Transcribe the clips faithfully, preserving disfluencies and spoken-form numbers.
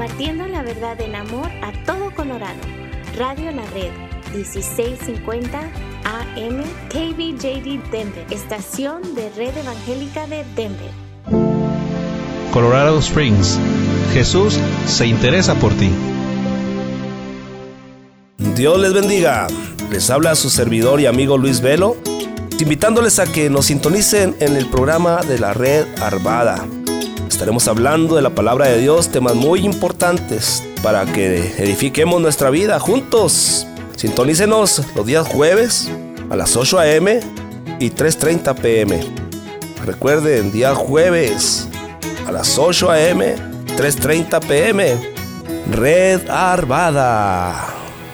compartiendo la verdad en amor a todo Colorado. Radio La Red, dieciséis cincuenta A M, K B J D Denver, estación de Red Evangélica de Denver. Colorado Springs, Jesús se interesa por ti. Dios les bendiga. Les habla su servidor y amigo Luis Velo, invitándoles a que nos sintonicen en el programa de la Red Arvada. Estaremos hablando de la palabra de Dios, temas muy importantes para que edifiquemos nuestra vida juntos. Sintonícenos los días jueves a las ocho a eme y tres treinta pe eme. Recuerden, día jueves a las ocho a eme, tres treinta pe eme. Red Arvada.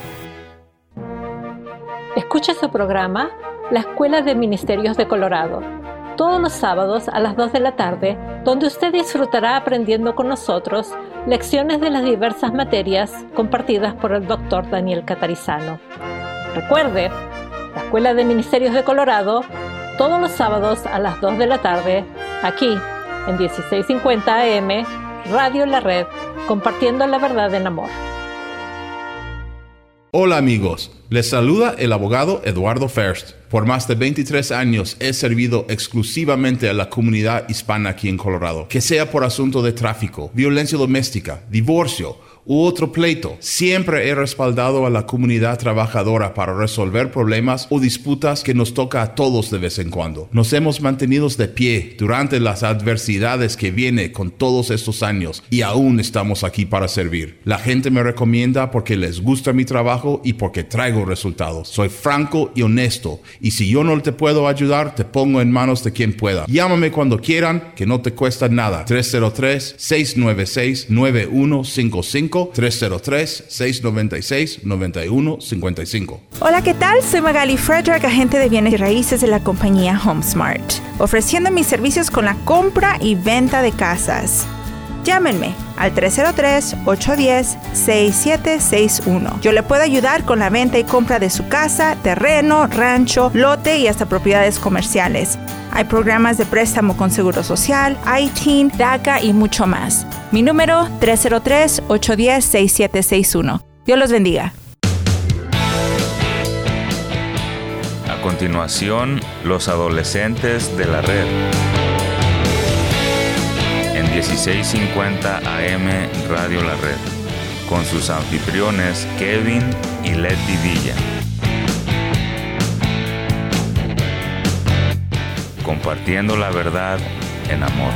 Escucha su programa La Escuela de Ministerios de Colorado, todos los sábados a las dos de la tarde, donde usted disfrutará aprendiendo con nosotros lecciones de las diversas materias compartidas por el doctor Daniel Catarizano. Recuerde, La Escuela de Ministerios de Colorado, todos los sábados a las dos de la tarde, aquí en dieciséis cincuenta A M, Radio La Red, compartiendo la verdad en amor. Hola amigos, les saluda el abogado Eduardo First. Por más de veintitrés años he servido exclusivamente a la comunidad hispana aquí en Colorado. Que sea por asunto de tráfico, violencia doméstica, divorcio u otro pleito, siempre he respaldado a la comunidad trabajadora para resolver problemas o disputas que nos toca a todos de vez en cuando. Nos hemos mantenido de pie durante las adversidades que viene con todos estos años y aún estamos aquí para servir. La gente me recomienda porque les gusta mi trabajo y porque traigo resultados. Soy franco y honesto, y si yo no te puedo ayudar, te pongo en manos de quien pueda. Llámame cuando quieran, que no te cuesta nada. tres cero tres, seis nueve seis, nueve uno cinco cinco, tres cero tres, seis nueve seis, nueve uno cinco cinco. Hola, ¿qué tal? Soy Magali Frederick, agente de bienes y raíces de la compañía HomeSmart, ofreciendo mis servicios con la compra y venta de casas. Llámenme al tres cero tres, ocho uno cero, seis siete seis uno. Yo le puedo ayudar con la venta y compra de su casa, terreno, rancho, lote y hasta propiedades comerciales. Hay programas de préstamo con Seguro Social, I T I N, DACA y mucho más. Mi número tres cero tres, ocho uno cero, seis siete seis uno. Dios los bendiga. A continuación, los adolescentes de la red. En dieciséis cincuenta A M Radio La Red, con sus anfitriones Kevin y Letty Villa. Compartiendo la verdad en amor.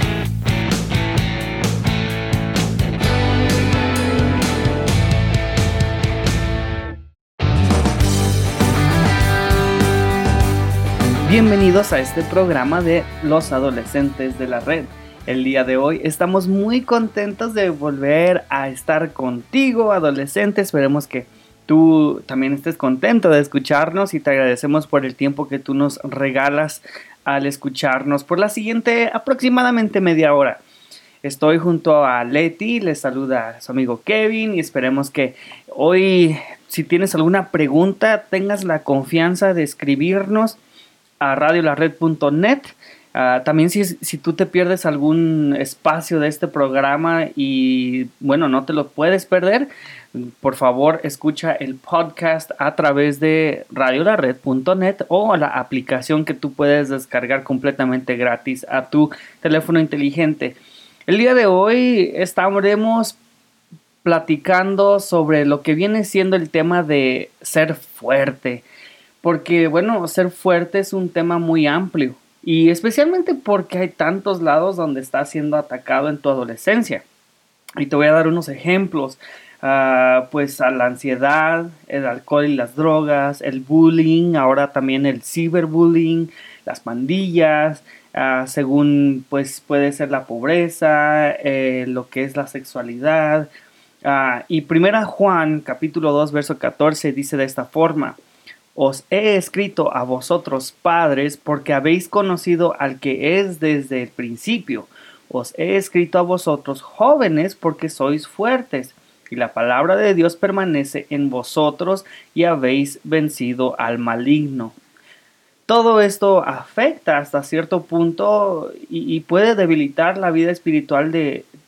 Bienvenidos a este programa de Los Adolescentes de la Red. El día de hoy estamos muy contentos de volver a estar contigo, adolescente. Esperemos que tú también estés contento de escucharnos y te agradecemos por el tiempo que tú nos regalas al escucharnos por la siguiente aproximadamente media hora. Estoy junto a Leti, les saluda su amigo Kevin y esperemos que hoy, si tienes alguna pregunta, tengas la confianza de escribirnos a radio la red punto net. Uh, también si, si tú te pierdes algún espacio de este programa y bueno, no te lo puedes perder, por favor escucha el podcast a través de radio la red punto net o la aplicación que tú puedes descargar completamente gratis a tu teléfono inteligente. El día de hoy estaremos platicando sobre lo que viene siendo el tema de ser fuerte, porque bueno, ser fuerte es un tema muy amplio. Y especialmente porque hay tantos lados donde está siendo atacado en tu adolescencia. Y te voy a dar unos ejemplos. Uh, pues a la ansiedad, el alcohol y las drogas, el bullying, ahora también el ciberbullying, las pandillas, uh, según pues puede ser la pobreza, eh, lo que es la sexualidad. Uh, y primera Juan, capítulo dos, verso catorce, dice de esta forma: Os he escrito a vosotros, padres, porque habéis conocido al que es desde el principio. Os he escrito a vosotros, jóvenes, porque sois fuertes, y la palabra de Dios permanece en vosotros, y habéis vencido al maligno. Todo esto afecta hasta cierto punto y, y puede debilitar la vida espiritual de,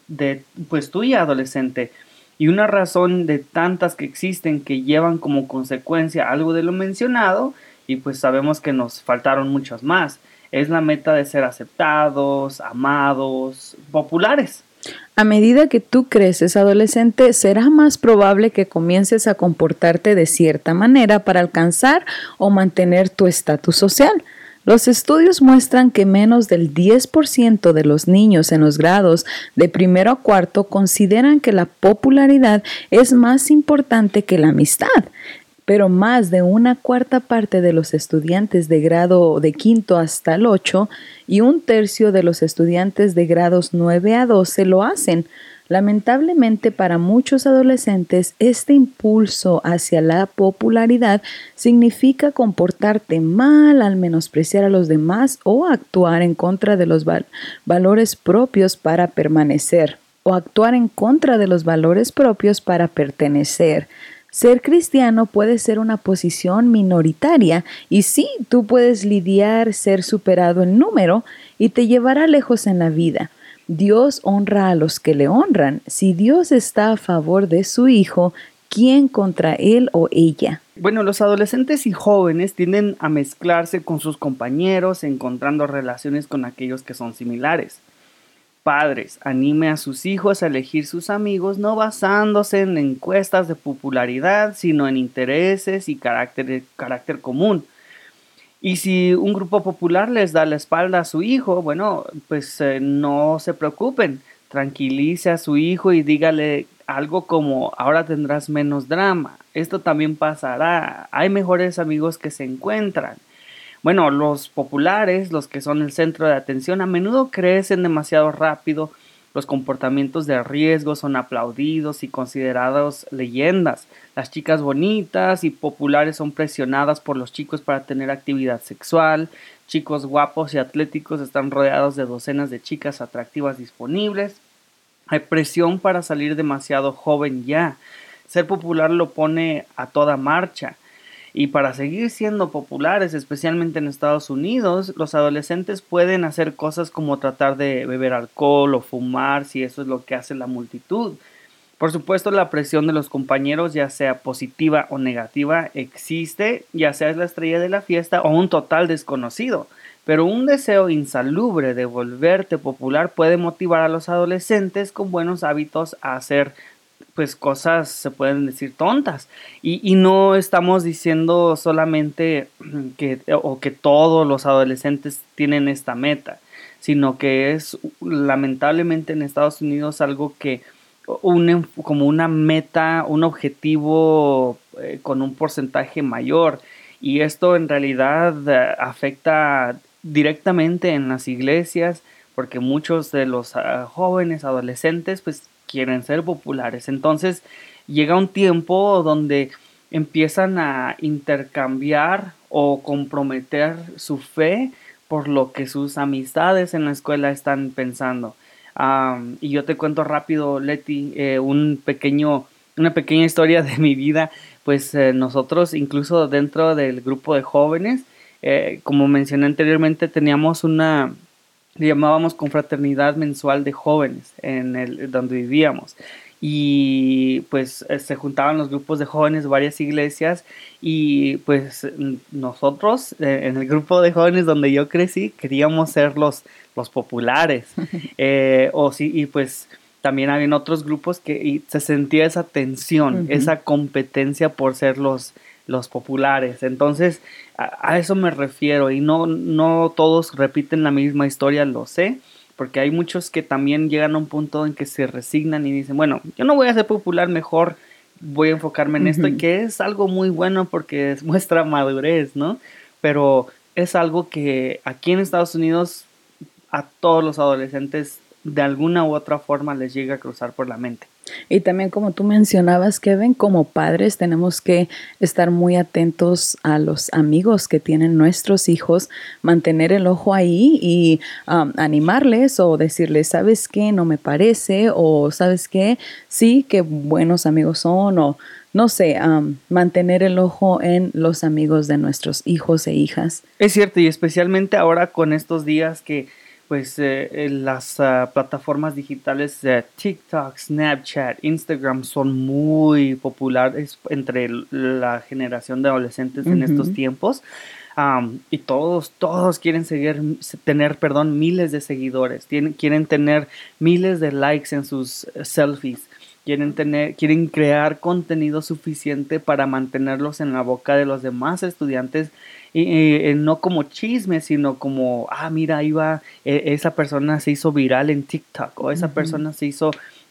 de pues tuya, adolescente. Y una razón de tantas que existen que llevan como consecuencia algo de lo mencionado, y pues sabemos que nos faltaron muchas más, es la meta de ser aceptados, amados, populares. A medida que tú creces, adolescente, será más probable que comiences a comportarte de cierta manera para alcanzar o mantener tu estatus social. Los estudios muestran que menos del diez por ciento de los niños en los grados de primero a cuarto consideran que la popularidad es más importante que la amistad. Pero más de una cuarta parte de los estudiantes de grado de quinto hasta el ocho y un tercio de los estudiantes de grados nueve a doce lo hacen. Lamentablemente para muchos adolescentes, este impulso hacia la popularidad significa comportarte mal al menospreciar a los demás o actuar en contra de los val- valores propios para permanecer o actuar en contra de los valores propios para pertenecer. Ser cristiano puede ser una posición minoritaria y sí, tú puedes lidiar ser superado en número y te llevará lejos en la vida. Dios honra a los que le honran. Si Dios está a favor de su hijo, ¿quién contra él o ella? Bueno, los adolescentes y jóvenes tienden a mezclarse con sus compañeros, encontrando relaciones con aquellos que son similares. Padres, anime a sus hijos a elegir sus amigos no basándose en encuestas de popularidad, sino en intereses y carácter, carácter común. Y si un grupo popular les da la espalda a su hijo, bueno, pues eh, no se preocupen. Tranquilice a su hijo y dígale algo como, ahora tendrás menos drama. Esto también pasará. Hay mejores amigos que se encuentran. Bueno, los populares, los que son el centro de atención, a menudo crecen demasiado rápido. Los comportamientos de riesgo son aplaudidos y considerados leyendas. Las chicas bonitas y populares son presionadas por los chicos para tener actividad sexual. Chicos guapos y atléticos están rodeados de docenas de chicas atractivas disponibles. Hay presión para salir demasiado joven ya. Ser popular lo pone a toda marcha. Y para seguir siendo populares, especialmente en Estados Unidos, los adolescentes pueden hacer cosas como tratar de beber alcohol o fumar, si eso es lo que hace la multitud. Por supuesto, la presión de los compañeros, ya sea positiva o negativa, existe, ya sea es la estrella de la fiesta o un total desconocido. Pero un deseo insalubre de volverte popular puede motivar a los adolescentes con buenos hábitos a hacer pues cosas, se pueden decir, tontas. Y, y no estamos diciendo solamente que, o que todos los adolescentes tienen esta meta, sino que es lamentablemente en Estados Unidos algo que un, como una meta, un objetivo eh, con un porcentaje mayor. Y esto en realidad eh, afecta directamente en las iglesias, porque muchos de los uh, jóvenes adolescentes pues quieren ser populares. Entonces llega un tiempo donde empiezan a intercambiar o comprometer su fe por lo que sus amistades en la escuela están pensando. Um, y yo te cuento rápido, Leti, eh, un pequeño, una pequeña historia de mi vida. Pues eh, nosotros, incluso dentro del grupo de jóvenes, eh, como mencioné anteriormente, teníamos una... le llamábamos confraternidad mensual de jóvenes en el donde vivíamos, y pues se juntaban los grupos de jóvenes de varias iglesias, y pues nosotros eh, en el grupo de jóvenes donde yo crecí queríamos ser los, los populares eh, o sí, y pues también habían otros grupos que y se sentía esa tensión, uh-huh. esa competencia por ser los los populares. Entonces a, a eso me refiero, y no, no todos repiten la misma historia, lo sé, porque hay muchos que también llegan a un punto en que se resignan y dicen, bueno, yo no voy a ser popular, mejor voy a enfocarme en uh-huh. esto, y que es algo muy bueno porque muestra madurez, ¿no? Pero es algo que aquí en Estados Unidos a todos los adolescentes de alguna u otra forma les llega a cruzar por la mente. Y también, como tú mencionabas, Kevin, como padres tenemos que estar muy atentos a los amigos que tienen nuestros hijos, mantener el ojo ahí y um, animarles o decirles, ¿sabes qué? No me parece, o ¿sabes qué? Sí, qué buenos amigos son, o no sé, um, mantener el ojo en los amigos de nuestros hijos e hijas. Es cierto, y especialmente ahora con estos días que pues eh, las uh, plataformas digitales de TikTok, Snapchat, Instagram son muy populares entre la generación de adolescentes uh-huh. en estos tiempos. Um, y todos, todos quieren seguir, tener, perdón, miles de seguidores, tienen, quieren tener miles de likes en sus selfies, quieren tener, quieren crear contenido suficiente para mantenerlos en la boca de los demás estudiantes, y, y, y no como chisme, sino como, ah, mira, ahí va, eh, esa persona se hizo viral en TikTok, o esa uh-huh. persona se hizo,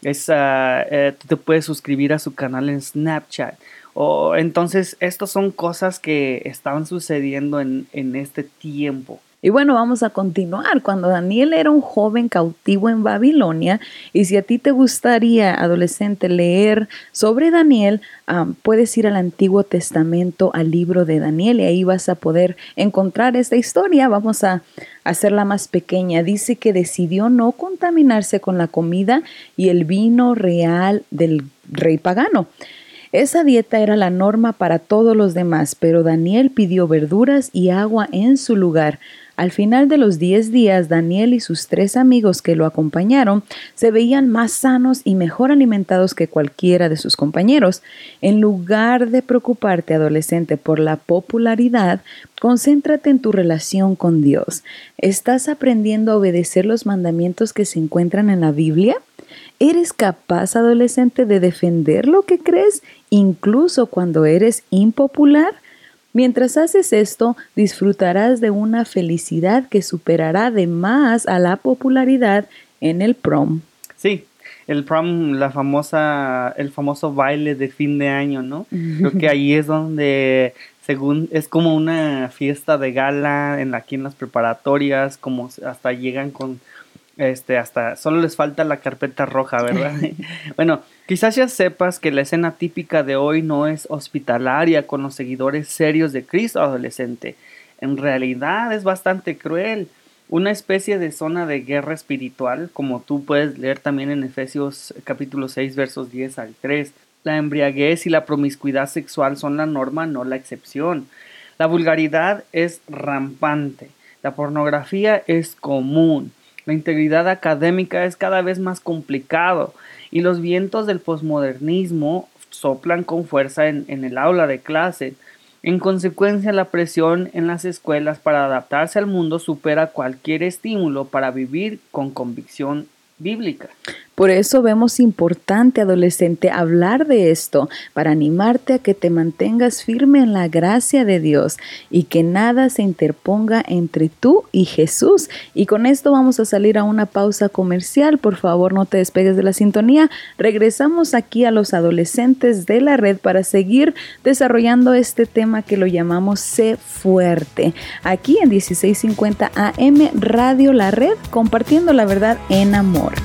esa, eh, tú te puedes suscribir a su canal en Snapchat. Oh, entonces, estas son cosas que estaban sucediendo en, en este tiempo. Y bueno, vamos a continuar. Cuando Daniel era un joven cautivo en Babilonia, y si a ti te gustaría, adolescente, leer sobre Daniel, um, puedes ir al Antiguo Testamento, al libro de Daniel, y ahí vas a poder encontrar esta historia. Vamos a hacerla más pequeña. Dice que decidió no contaminarse con la comida y el vino real del rey pagano. Esa dieta era la norma para todos los demás, pero Daniel pidió verduras y agua en su lugar. Al final de los diez días, Daniel y sus tres amigos que lo acompañaron se veían más sanos y mejor alimentados que cualquiera de sus compañeros. En lugar de preocuparte, adolescente, por la popularidad, concéntrate en tu relación con Dios. ¿Estás aprendiendo a obedecer los mandamientos que se encuentran en la Biblia? ¿Eres capaz, adolescente, de defender lo que crees, incluso cuando eres impopular? Mientras haces esto, disfrutarás de una felicidad que superará de más a la popularidad en el prom. Sí, el prom, la famosa, el famoso baile de fin de año, ¿no? Creo que ahí es donde, según, es como una fiesta de gala en aquí en las preparatorias, como hasta llegan con... Este, hasta solo les falta la carpeta roja, ¿verdad? Bueno, quizás ya sepas que la escena típica de hoy no es hospitalaria con los seguidores serios de Cristo, adolescente. En realidad es bastante cruel. Una especie de zona de guerra espiritual, como tú puedes leer también en Efesios capítulo seis, versos diez al tres. La embriaguez y la promiscuidad sexual son la norma, no la excepción. La vulgaridad es rampante. La pornografía es común. La integridad académica es cada vez más complicado y los vientos del posmodernismo soplan con fuerza en, en el aula de clase. En consecuencia, la presión en las escuelas para adaptarse al mundo supera cualquier estímulo para vivir con convicción bíblica. Por eso vemos importante, adolescente, hablar de esto, para animarte a que te mantengas firme en la gracia de Dios y que nada se interponga entre tú y Jesús. Y con esto vamos a salir a una pausa comercial. Por favor, no te despegues de la sintonía. Regresamos aquí a los adolescentes de la red para seguir desarrollando este tema que lo llamamos Sé Fuerte. Aquí en dieciséis cincuenta A M Radio La Red, compartiendo la verdad en amor.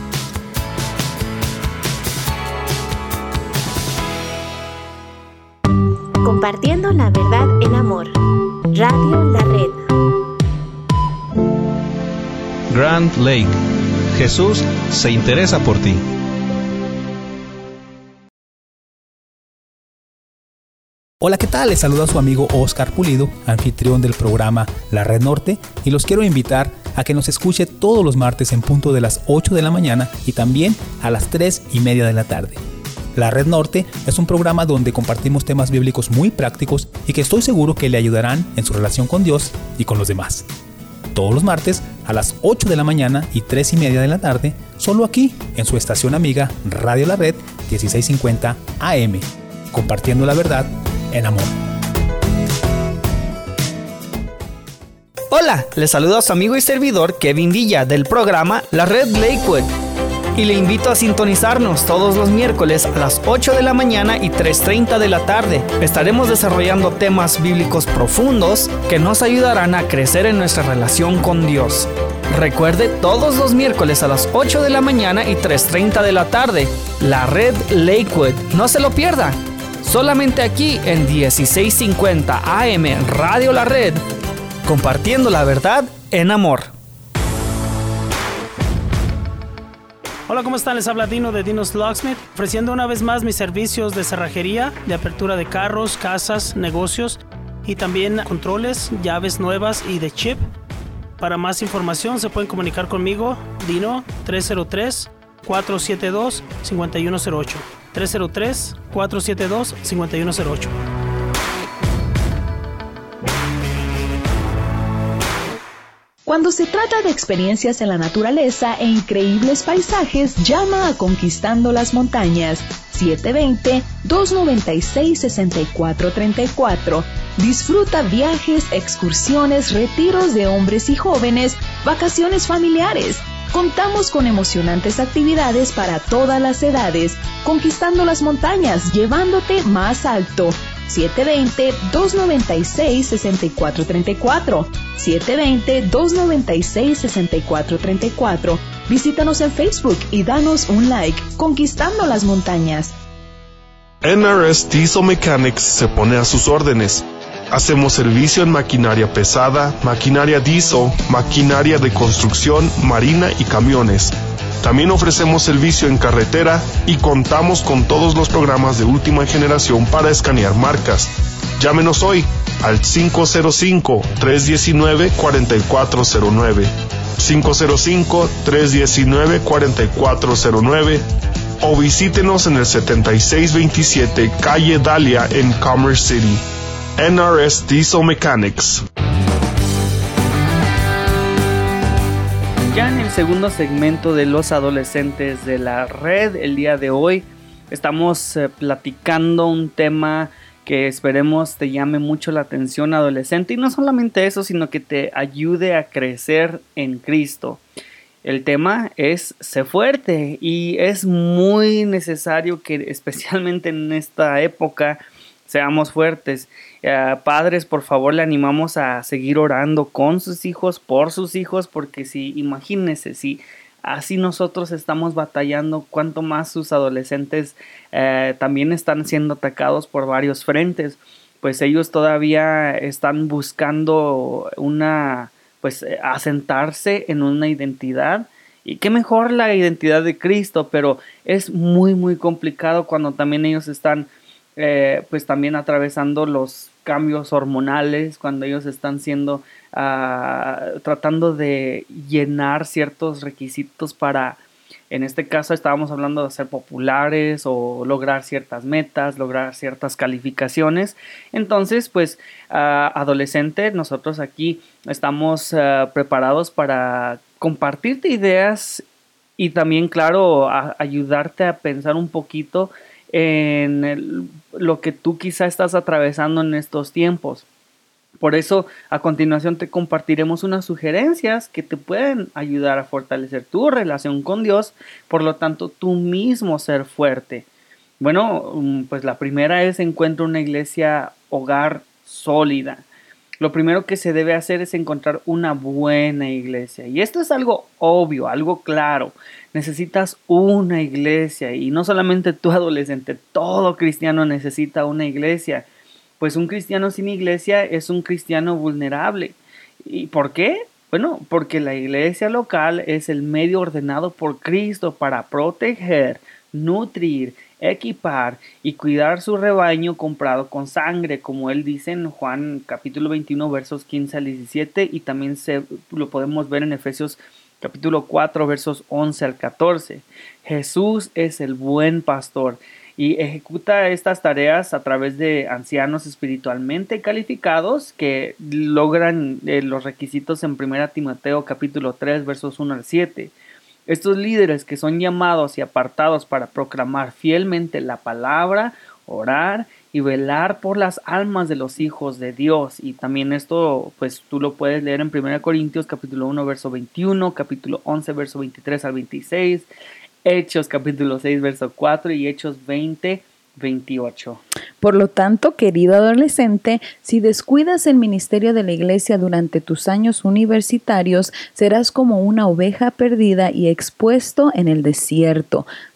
Compartiendo la verdad en amor. Radio La Red. Grand Lake. Jesús se interesa por ti. Hola, ¿qué tal? Les saluda su amigo Oscar Pulido, anfitrión del programa La Red Norte, y los quiero invitar a que nos escuche todos los martes en punto de las ocho de la mañana y también a las tres y media de la tarde. La Red Norte es un programa donde compartimos temas bíblicos muy prácticos y que estoy seguro que le ayudarán en su relación con Dios y con los demás. Todos los martes a las ocho de la mañana y tres y media de la tarde, solo aquí en su estación amiga Radio La Red dieciséis cincuenta A M, compartiendo la verdad en amor. Hola, les saluda a su amigo y servidor Kevin Villa del programa La Red Lakewood. Y le invito a sintonizarnos todos los miércoles a las ocho de la mañana y tres treinta de la tarde. Estaremos desarrollando temas bíblicos profundos que nos ayudarán a crecer en nuestra relación con Dios. Recuerde, todos los miércoles a las ocho de la mañana y tres treinta de la tarde, La Red Lakewood. No se lo pierda. Solamente aquí en dieciséis cincuenta A M Radio La Red, compartiendo la verdad en amor. Hola, ¿cómo están? Les habla Dino de Dino's Locksmith, ofreciendo una vez más mis servicios de cerrajería, de apertura de carros, casas, negocios y también controles, llaves nuevas y de chip. Para más información se pueden comunicar conmigo, Dino, tres cero tres, cuatro siete dos, cinco uno cero ocho. tres cero tres, cuatro siete dos, cinco uno cero ocho. Cuando se trata de experiencias en la naturaleza e increíbles paisajes, llama a Conquistando las Montañas, siete dos cero, dos nueve seis, seis cuatro tres cuatro. Disfruta viajes, excursiones, retiros de hombres y jóvenes, vacaciones familiares. Contamos con emocionantes actividades para todas las edades. Conquistando las Montañas, llevándote más alto. siete dos cero, dos nueve seis, seis cuatro tres cuatro. siete dos cero, dos nueve seis, seis cuatro tres cuatro. Visítanos en Facebook y danos un like. Conquistando las Montañas. N R S Diesel Mechanics se pone a sus órdenes. Hacemos servicio en maquinaria pesada, maquinaria diesel, maquinaria de construcción, marina y camiones. También ofrecemos servicio en carretera y contamos con todos los programas de última generación para escanear marcas. Llámenos hoy al cinco cero cinco, tres uno nueve, cuatro cuatro cero nueve, cinco cero cinco, tres uno nueve, cuatro cuatro cero nueve o visítenos en el setenta y seis veintisiete Calle Dahlia en Commerce City. N R S Diesel Mechanics. Ya en el segundo segmento de los adolescentes de la red, el día de hoy estamos eh, platicando un tema que esperemos te llame mucho la atención, adolescente, y no solamente eso, sino que te ayude a crecer en Cristo. El tema es sé fuerte, y es muy necesario que especialmente en esta época seamos fuertes. Uh, padres, por favor, le animamos a seguir orando con sus hijos, por sus hijos, porque si, imagínense, si así nosotros estamos batallando, cuánto más sus adolescentes uh, también están siendo atacados por varios frentes, pues ellos todavía están buscando una, pues asentarse en una identidad. Y qué mejor la identidad de Cristo, pero es muy muy complicado cuando también ellos están Eh, pues también atravesando los cambios hormonales, cuando ellos están siendo uh, tratando de llenar ciertos requisitos para, en este caso estábamos hablando de ser populares o lograr ciertas metas, lograr ciertas calificaciones. Entonces pues uh, adolescente, nosotros aquí estamos uh, preparados para compartirte ideas y también, claro, a ayudarte a pensar un poquito en el, lo que tú quizá estás atravesando en estos tiempos. Por eso a continuación te compartiremos unas sugerencias que te pueden ayudar a fortalecer tu relación con Dios, por lo tanto tú mismo ser fuerte. Bueno, pues la primera es encuentra una iglesia hogar sólida. Lo primero que se debe hacer es encontrar una buena iglesia. Y esto es algo obvio, algo claro. Necesitas una iglesia, y no solamente tú, adolescente, todo cristiano necesita una iglesia. Pues un cristiano sin iglesia es un cristiano vulnerable. ¿Y por qué? Bueno, porque la iglesia local es el medio ordenado por Cristo para proteger, nutrir, equipar y cuidar su rebaño comprado con sangre, como él dice en Juan capítulo veintiuno versos quince al diecisiete, y también se, lo podemos ver en Efesios capítulo cuatro versos once al catorce. Jesús es el buen pastor y ejecuta estas tareas a través de ancianos espiritualmente calificados que logran eh, los requisitos en primera Timoteo capítulo tres versos uno al siete. Estos líderes que son llamados y apartados para proclamar fielmente la palabra, orar y velar por las almas de los hijos de Dios. Y también esto pues tú lo puedes leer en primera Corintios capítulo uno verso veintiuno, capítulo once verso veintitrés al veintiséis, Hechos capítulo seis verso cuatro y Hechos veinte veintiocho. Por lo tanto, querido adolescente, si descuidas el ministerio de la iglesia durante tus años universitarios, serás como una oveja perdida y expuesto en el desierto.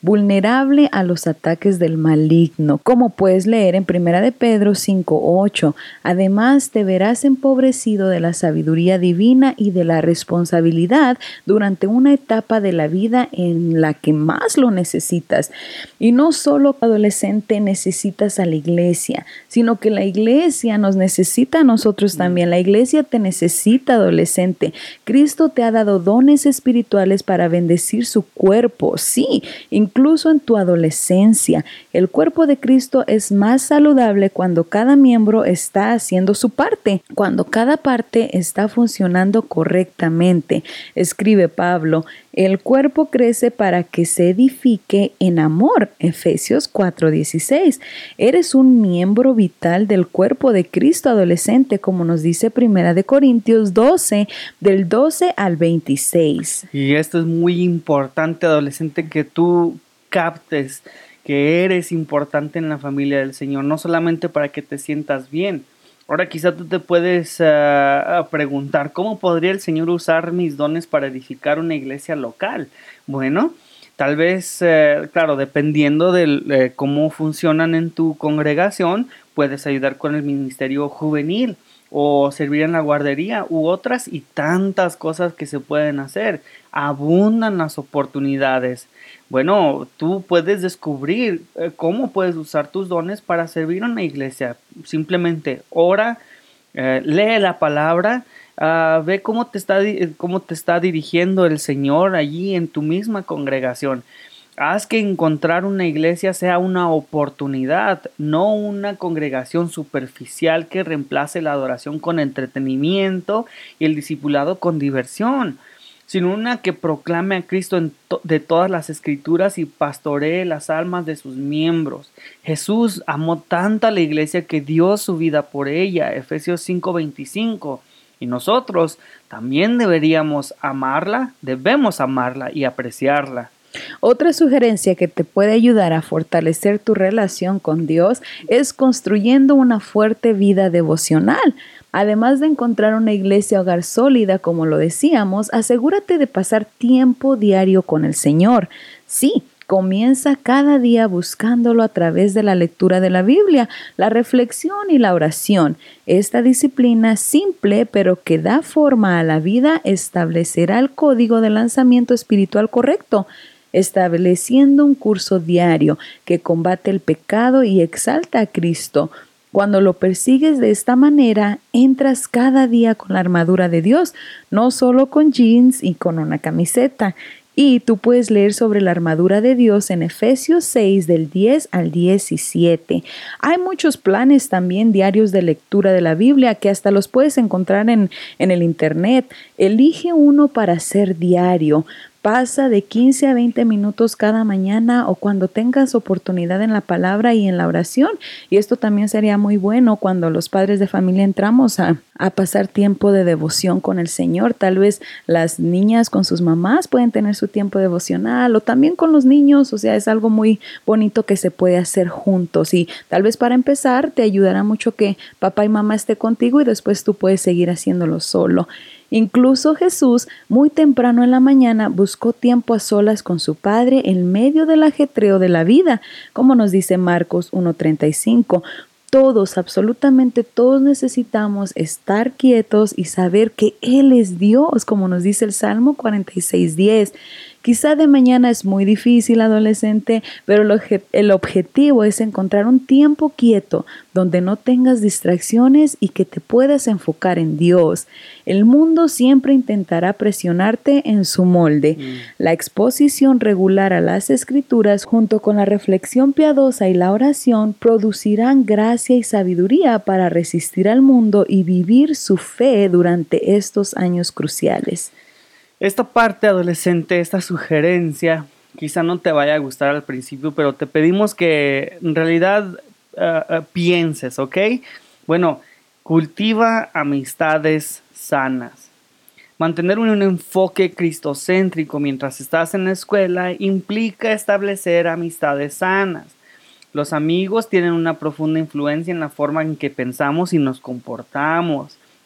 vulnerable a los ataques del maligno, como puedes leer en Primera de Pedro cinco ocho. Además, te verás empobrecido de la sabiduría divina y de la responsabilidad durante una etapa de la vida en la que más lo necesitas. Y no solo adolescente necesitas a la iglesia, sino que la iglesia nos necesita a nosotros también. La iglesia te necesita, adolescente. Cristo te ha dado dones espirituales para bendecir su cuerpo. Sí, incluso en tu adolescencia. El cuerpo de Cristo es más saludable cuando cada miembro está haciendo su parte, cuando cada parte está funcionando correctamente. Escribe Pablo, el cuerpo crece para que se edifique en amor. Efesios cuatro dieciséis. Eres un miembro vital del cuerpo de Cristo, adolescente, como nos dice Primera de Corintios doce, del doce al veintiséis. Y esto es muy importante, adolescente, que tú captes que eres importante en la familia del Señor, no solamente para que te sientas bien. Ahora quizá tú te puedes uh, preguntar, ¿cómo podría el Señor usar mis dones para edificar una iglesia local? Bueno, tal vez, eh, claro, dependiendo de eh, cómo funcionan en tu congregación, puedes ayudar con el ministerio juvenil o servir en la guardería u otras y tantas cosas que se pueden hacer. Abundan las oportunidades. Bueno, tú puedes descubrir eh, cómo puedes usar tus dones para servir a una iglesia. Simplemente ora, eh, lee la palabra, uh, ve cómo te está, cómo te está dirigiendo el Señor allí en tu misma congregación. Haz que encontrar una iglesia sea una oportunidad, no una congregación superficial que reemplace la adoración con entretenimiento y el discipulado con diversión, sino una que proclame a Cristo en to- de todas las escrituras y pastoree las almas de sus miembros. Jesús amó tanto a la iglesia que dio su vida por ella, Efesios cinco veinticinco, y nosotros también deberíamos amarla, debemos amarla y apreciarla. Otra sugerencia que te puede ayudar a fortalecer tu relación con Dios es construyendo una fuerte vida devocional. Además de encontrar una iglesia hogar sólida, como lo decíamos, asegúrate de pasar tiempo diario con el Señor. Sí, comienza cada día buscándolo a través de la lectura de la Biblia, la reflexión y la oración. Esta disciplina simple, pero que da forma a la vida, establecerá el código de lanzamiento espiritual correcto, estableciendo un curso diario que combate el pecado y exalta a Cristo. Cuando lo persigues de esta manera, entras cada día con la armadura de Dios, no solo con jeans y con una camiseta. Y tú puedes leer sobre la armadura de Dios en Efesios seis del diez al diecisiete. Hay muchos planes también diarios de lectura de la Biblia que hasta los puedes encontrar en, en el internet. Elige uno para hacer diario. Pasa de quince a veinte minutos cada mañana o cuando tengas oportunidad en la palabra y en la oración. Y esto también sería muy bueno cuando los padres de familia entramos a, a pasar tiempo de devoción con el Señor. Tal vez las niñas con sus mamás pueden tener su tiempo devocional o también con los niños. O sea, es algo muy bonito que se puede hacer juntos. Y tal vez para empezar te ayudará mucho que papá y mamá esté contigo y después tú puedes seguir haciéndolo solo. Incluso Jesús, muy temprano en la mañana, buscó tiempo a solas con su Padre en medio del ajetreo de la vida, como nos dice Marcos uno treinta y cinco. Todos, absolutamente todos necesitamos estar quietos y saber que Él es Dios, como nos dice el Salmo cuarenta y seis diez. Quizá de mañana es muy difícil, adolescente, pero el, obje- el objetivo es encontrar un tiempo quieto donde no tengas distracciones y que te puedas enfocar en Dios. El mundo siempre intentará presionarte en su molde. Mm. La exposición regular a las Escrituras junto con la reflexión piadosa y la oración producirán gracia y sabiduría para resistir al mundo y vivir su fe durante estos años cruciales. Esta parte, adolescente, esta sugerencia, quizá no te vaya a gustar al principio, pero te pedimos que en realidad uh, uh, pienses, ¿ok? Bueno, cultiva amistades sanas. Mantener un, un enfoque cristocéntrico mientras estás en la escuela implica establecer amistades sanas. Los amigos tienen una profunda influencia en la forma en que pensamos y nos comportamos.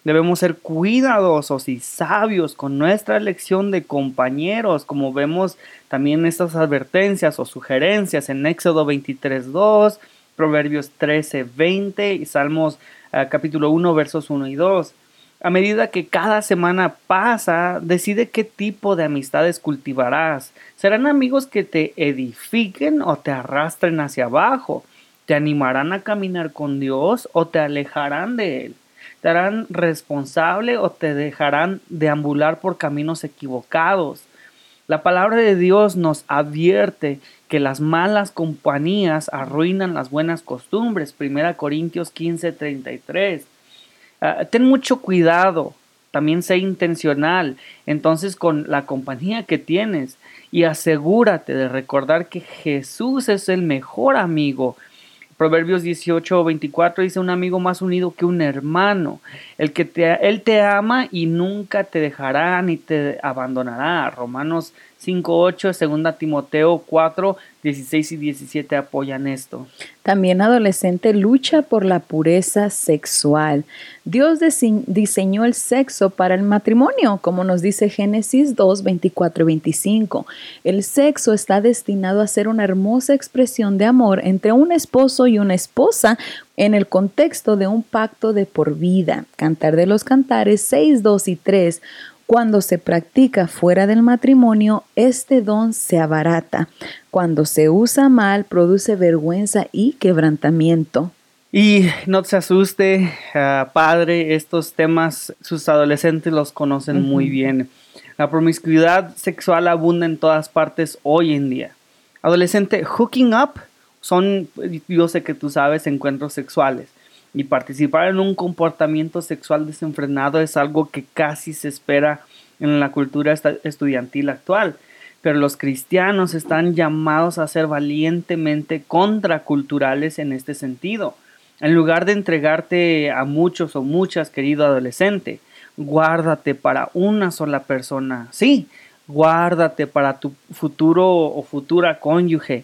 Debemos ser cuidadosos y sabios con nuestra elección de compañeros, como vemos también estas advertencias o sugerencias en Éxodo veintitrés dos, Proverbios trece veinte y Salmos uh, capítulo uno, versos uno y dos. A medida que cada semana pasa, decide qué tipo de amistades cultivarás. ¿Serán amigos que te edifiquen o te arrastren hacia abajo? ¿Te animarán a caminar con Dios o te alejarán de Él? ¿Te harán responsable o te dejarán deambular por caminos equivocados? La palabra de Dios nos advierte que las malas compañías arruinan las buenas costumbres. Primera Corintios quince treinta y tres. Uh, ten mucho cuidado, también sé intencional entonces con la compañía que tienes y asegúrate de recordar que Jesús es el mejor amigo. Proverbios dieciocho veinticuatro dice: un amigo más unido que un hermano, el que te, él te ama y nunca te dejará ni te abandonará. Romanos cinco ocho, segunda Timoteo cuatro dieciséis y diecisiete apoyan esto. También, adolescente, lucha por la pureza sexual. Dios diseñó el sexo para el matrimonio, como nos dice Génesis dos veinticuatro y veinticinco. El sexo está destinado a ser una hermosa expresión de amor entre un esposo y una esposa en el contexto de un pacto de por vida. Cantar de los Cantares seis, dos y tres. Cuando se practica fuera del matrimonio, este don se abarata. Cuando se usa mal, produce vergüenza y quebrantamiento. Y no se asuste, uh, padre, estos temas sus adolescentes los conocen uh-huh. muy bien. La promiscuidad sexual abunda en todas partes hoy en día. Adolescente, hooking up son, yo sé que tú sabes, encuentros sexuales. Y participar en un comportamiento sexual desenfrenado es algo que casi se espera en la cultura estudiantil actual. Pero los cristianos están llamados a ser valientemente contraculturales en este sentido. En lugar de entregarte a muchos o muchas, querido adolescente, guárdate para una sola persona. Sí, guárdate para tu futuro o futura cónyuge.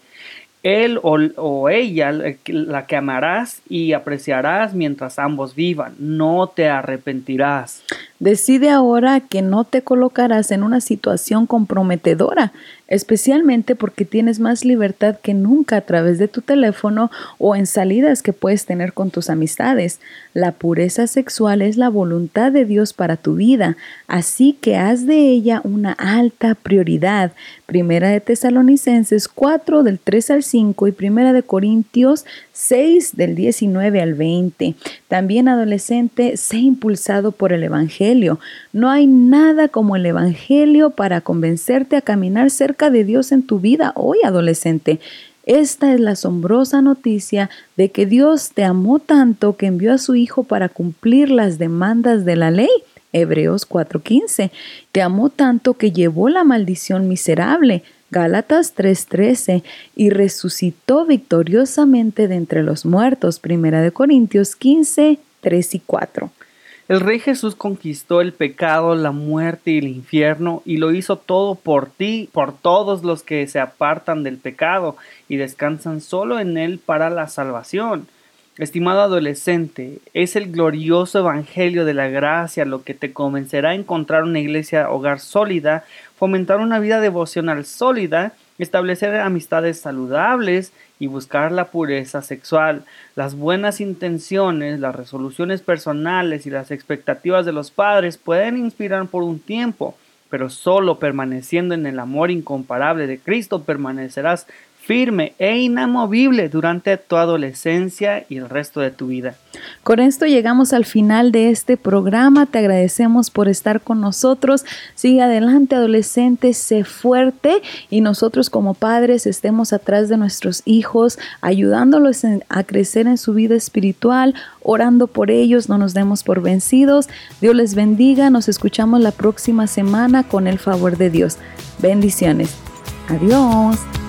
Él o, o ella, la que amarás y apreciarás mientras ambos vivan. No te arrepentirás. Decide ahora que no te colocarás en una situación comprometedora, especialmente porque tienes más libertad que nunca a través de tu teléfono o en salidas que puedes tener con tus amistades. La pureza sexual es la voluntad de Dios para tu vida, así que haz de ella una alta prioridad. Primera de Tesalonicenses cuatro del tres al cinco y Primera de Corintios seis del diecinueve al veinte. También, adolescente, sé impulsado por el Evangelio. No hay nada como el Evangelio para convencerte a caminar cerca de Dios en tu vida hoy, adolescente. Esta es la asombrosa noticia de que Dios te amó tanto que envió a su Hijo para cumplir las demandas de la ley. Hebreos cuatro quince. Te amó tanto que llevó la maldición miserable. Gálatas tres trece. Y resucitó victoriosamente de entre los muertos. Primera de Corintios quince, tres y cuatro. El Rey Jesús conquistó el pecado, la muerte y el infierno y lo hizo todo por ti, por todos los que se apartan del pecado y descansan solo en Él para la salvación. Estimado adolescente, es el glorioso evangelio de la gracia lo que te convencerá a encontrar una iglesia hogar sólida, fomentar una vida devocional sólida, establecer amistades saludables y buscar la pureza sexual. Las buenas intenciones, las resoluciones personales y las expectativas de los padres pueden inspirar por un tiempo, pero solo permaneciendo en el amor incomparable de Cristo permanecerás firme e inamovible durante tu adolescencia y el resto de tu vida. Con esto llegamos al final de este programa. Te agradecemos por estar con nosotros. Sigue adelante, adolescente, sé fuerte y nosotros como padres estemos atrás de nuestros hijos, ayudándolos en, a crecer en su vida espiritual, orando por ellos, no nos demos por vencidos. Dios les bendiga. Nos escuchamos la próxima semana con el favor de Dios. Bendiciones. Adiós.